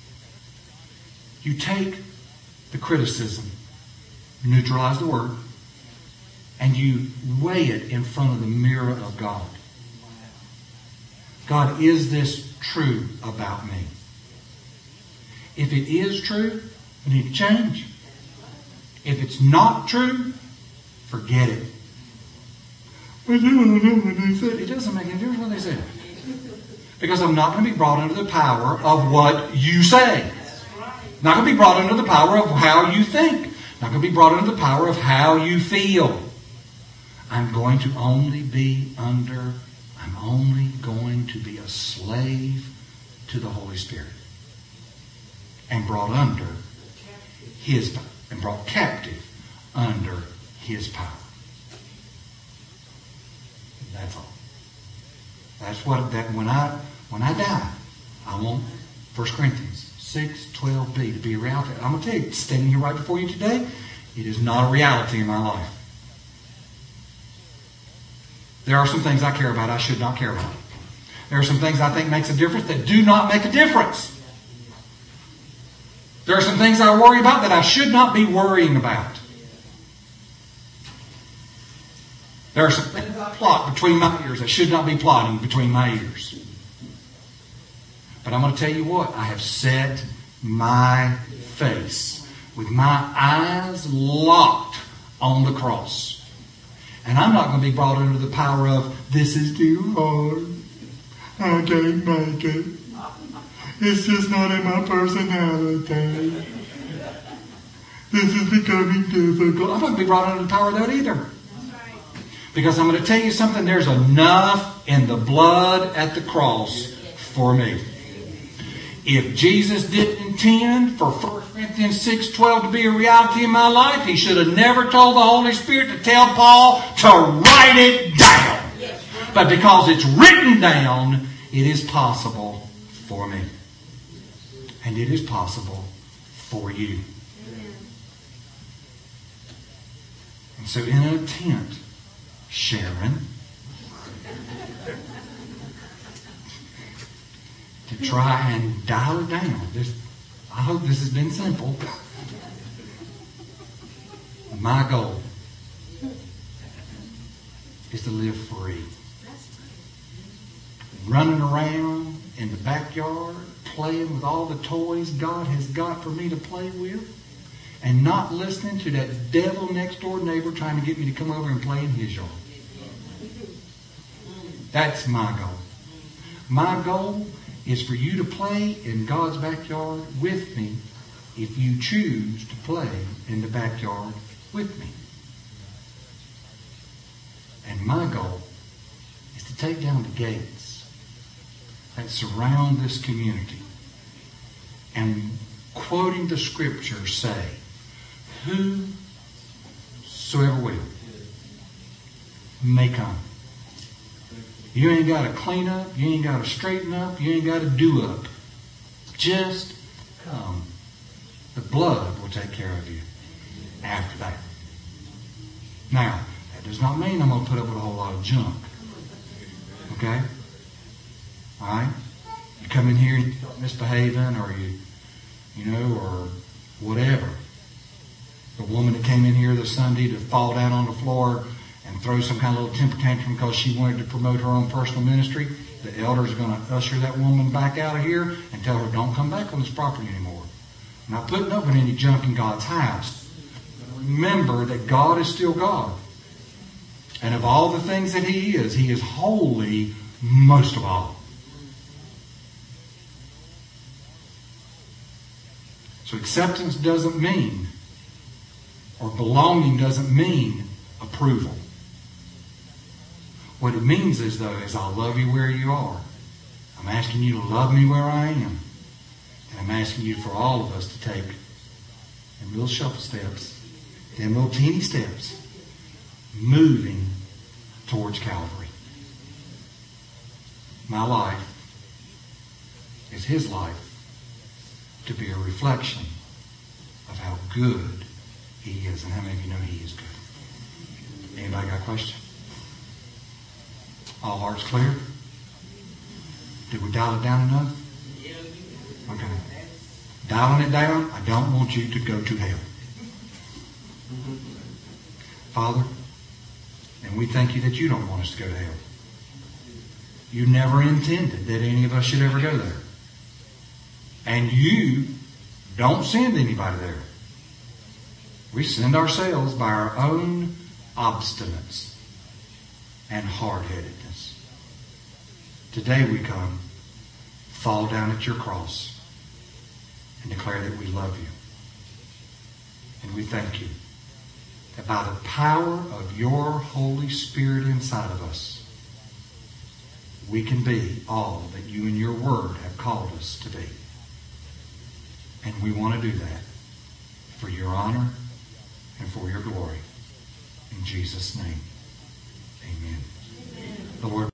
A: you take the criticism, neutralize the word, and you weigh it in front of the mirror of God. God, is this true about me? If it is true, we need to change. If it's not true, forget it. It doesn't make any difference what they say. Because I'm not going to be brought under the power of what you say. Not going to be brought under the power of how you think. Not going to be brought under the power of how you feel. I'm going to only be under, I'm only going to be a slave to the Holy Spirit. And brought under His power. And brought captive under His power. That's all. That's what, that when I, when I die, I want First Corinthians six twelve b to be a reality. I'm going to tell you, standing here right before you today, it is not a reality in my life. There are some things I care about I should not care about. There are some things I think makes a difference that do not make a difference. There are some things I worry about that I should not be worrying about. There are some things I plot between my ears that should not be plotting between my ears. But I'm going to tell you what, I have set my face with my eyes locked on the cross. And I'm not going to be brought under the power of, this is too hard. I can't make it. It's just not in my personality. This is becoming difficult. I'm not going to be brought under the power of that either. Because I'm going to tell you something, there's enough in the blood at the cross for me. If Jesus didn't intend for First Corinthians six twelve to be a reality in my life, He should have never told the Holy Spirit to tell Paul to write it down. But because it's written down, it is possible for me. And it is possible for you. And so in an attempt, Sharon, to try and dial it down. This, I hope this has been simple. My goal is to live free. Running around in the backyard, playing with all the toys God has got for me to play with, and not listening to that devil next door neighbor trying to get me to come over and play in his yard. That's my goal. My goal is for you to play in God's backyard with me if you choose to play in the backyard with me. And my goal is to take down the gates that surround this community and, quoting the scripture, say, whosoever will may come. You ain't got to clean up. You ain't got to straighten up. You ain't got to do up. Just come. The blood will take care of you after that. Now, that does not mean I'm going to put up with a whole lot of junk. Okay? All right? You come in here and you're misbehaving, or you, you know, or whatever. The woman that came in here this Sunday to fall down on the floor and throw some kind of little temper tantrum because she wanted to promote her own personal ministry, the elders are going to usher that woman back out of here and tell her, don't come back on this property anymore. I'm not putting up with any junk in God's house. Remember that God is still God. And of all the things that He is, He is holy most of all. So acceptance doesn't mean, or belonging doesn't mean approval. What it means is, though, is I love you where you are. I'm asking you to love me where I am. And I'm asking you for all of us to take them little shuffle steps, them little teeny steps, moving towards Calvary. My life is His life to be a reflection of how good He is. And how many of you know He is good? Anybody got a question? All hearts clear? Did we dial it down enough? Okay. Dialing it down, I don't want you to go to hell. Father, And we thank you that you don't want us to go to hell. You never intended that any of us should ever go there. And you don't send anybody there. We send ourselves by our own obstinance and hard-headedness. Today we come, fall down at your cross, and declare that we love you. And we thank you that by the power of your Holy Spirit inside of us, we can be all that you in your word have called us to be. And we want to do that for your honor and for your glory. In Jesus' name, amen. Amen. The Lord